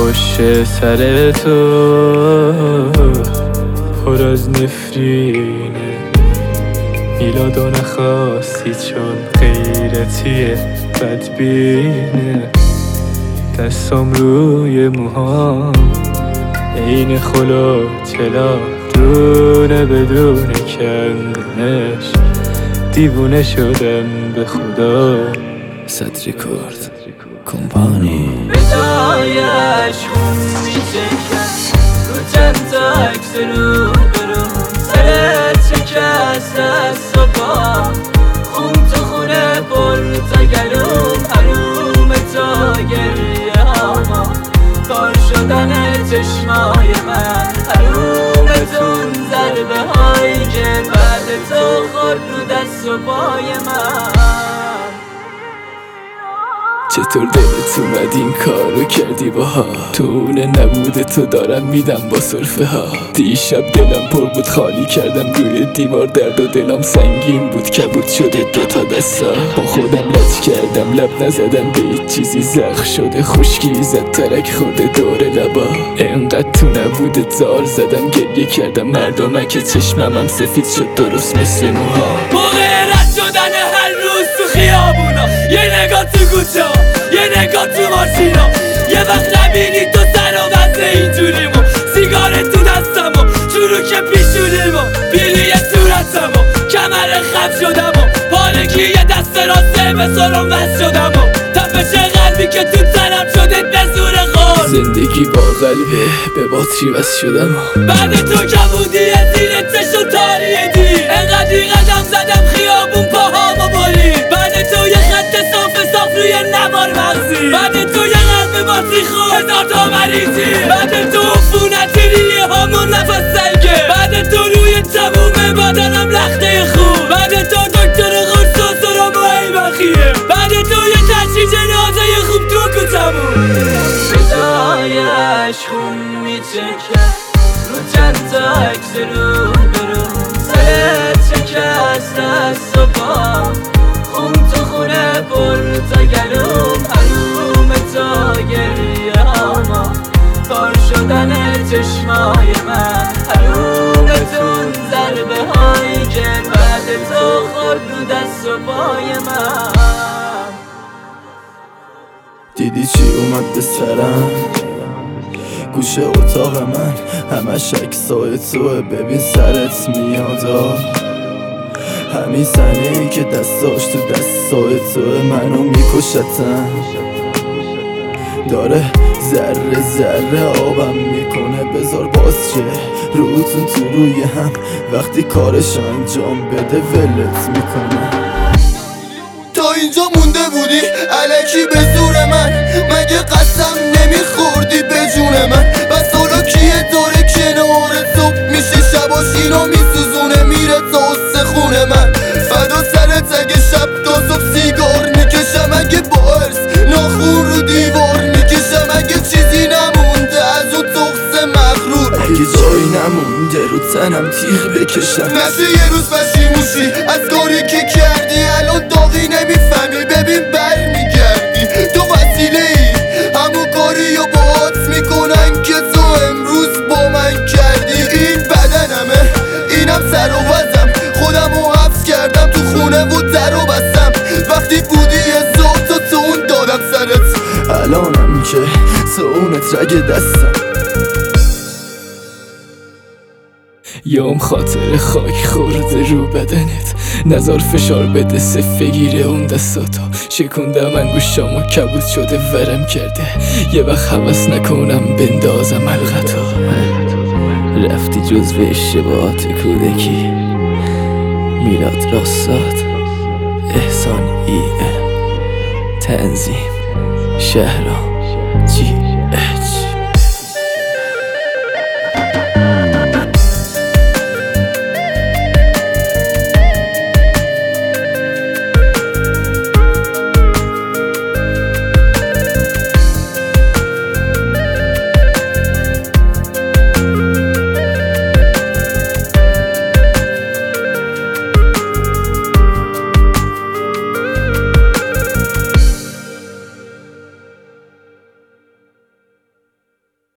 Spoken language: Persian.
پشت سر تو پر از نفرینه، میلادو نخواستی چون غیرتیه بدبینه. دستام روی موهام عین خلا طلا، دونه بدون کندنش دیوونه شدم به خدا. صد ریکورد کمپانی به جایش خون میچکن رو چند تا عکس رو برون، سرت شکست دست و پا، خون تو خونه پر تا گلوم، حروم تا گریه هاما، تار شدن چشمای من، حرومتون ضربه هایی که بعد تو خورد رو دست و پای من. چطور دلت اومد این کارو کردی باها؟ تو اونه نبوده تو دارم میدم با صرفه ها. دیشب دلم پر بود خالی کردم روی دیوار، درد و دلم سنگین بود کبود شده دوتا دستا. با خودم لج کردم لب نزدم به هیچ چیزی، زخم شده خشکی زد ترک خورده دور لبا. انقدر تو نبوده زار زدم گریه کردم، مردمک چشمم سفید شد درست مثل موها. موقع رد شدن هر روز تو خیابونا، یه نگاه تو کوچه ها، یه نگاه تو ماشینا، یه وقت نبینی تو سر و وزه اینجوریمو، سیگار تو دستمو، چروک پیشونیمو، بیلی صورتمو، کمر خم شدمو، پارگی یه دست راسته به سرم وز شدمو، تپش قلبی که تو تنم شده به زور خور. زندگی با قلبه به باتری وز شدم، بعد تو کبودی زیر چشم تاریدی، انقدری قدم زدم خیابون پاهامو برید، بعد تو یه خط صاف روی نوار مغزی، بعد تو یه قلب باتری خود هزار تا مریضی، بعد تو عفونت ریه هامون نفس سنگه، بعد تو روی تموم بدنم لخته خوب، بعد تو دکتر قرص و سرم و ایبخیه، بعد تو یه تشریح جنازه خوب تو کوچمون. به جایش خون میچکن رو چند تا عکس رو برون، سرت شکست دست و پا، خون تو خونه پر تا گلوم، حروم تا گریه هاما، تار شدن چشمای من، حرومتون ضربه هایی که بعد تو خورد رو دست و پای من. دیدی چی اومد به سرم؟ گوشه اتاق من همش عکسای توه، ببین سرت میادا، همین سنه‌ای که دستاش تو دستای توه منو میکشتن، داره ذره ذره آبم میکنه، بذار باز چه روتون تو روی هم، وقتی کارش انجام بده ولت میکنه. تا اینجا مونده بودی الکی به زور من، مگه قسم نمیخوردی به جون من؟ بس حالا کیه داره کنار صبح میشه شباشینا میسوزونه میره تا استخونه من، فدا سرت اگه شب تا صبح سیگار میکشم، اگه با ارس ناخون رو دیوار میکشم، اگه چیزی نمونده از اون تخص مغرور، اگه جایی نمونده رو تنم تیغ بکشم، نشه یه روز پشیموشی از کاری که کردی، الان داغی نمیفهمی ببین برمیگردی، تو وسیله ای همون کاری رو باهات میکنن که تو امروز با من کردی. این بدنمه اینم سر و وزم، خودم رو حبس کردم تو خونه و در و بستم، وقتی بودی یه زهد تو اون دادم سرت، الانم که تو اونت رگ دستم. یام خاطر خاک خورده رو بدنت، نزار فشار بده صف بگیره اون دستاتو، شکوندم انگوشامو کبود شده ورم کرده، یه وقت حوض نکنم بندازم حلقتو. رفتی جزو اشتباهات کودکی، میلاد راستاد، احسان تنظیم، شهرام جی